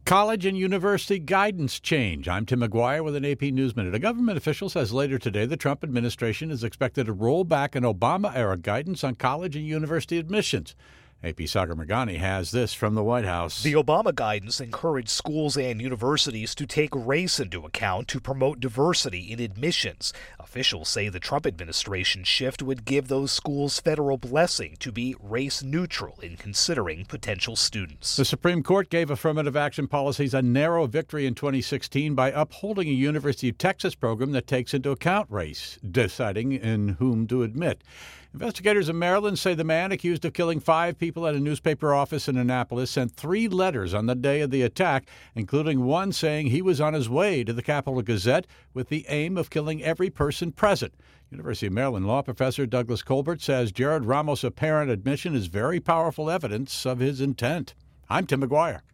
College and university guidance change. I'm Tim McGuire with an AP News Minute. A government official says later today the Trump administration is expected to roll back an Obama-era guidance on college and university admissions. AP Sagar Meghani has this from the White House. The Obama guidance encouraged schools and universities to take race into account to promote diversity in admissions. Officials say the Trump administration shift would give those schools federal blessing to be race neutral in considering potential students. The Supreme Court gave affirmative action policies a narrow victory in 2016 by upholding a University of Texas program that takes into account race, deciding in whom to admit. Investigators in Maryland say the man accused of killing 5 people at a newspaper office in Annapolis sent 3 letters on the day of the attack, including one saying he was on his way to the Capital Gazette with the aim of killing every person present. University of Maryland law professor Douglas Colbert says Jared Ramos' apparent admission is very powerful evidence of his intent. I'm Tim McGuire.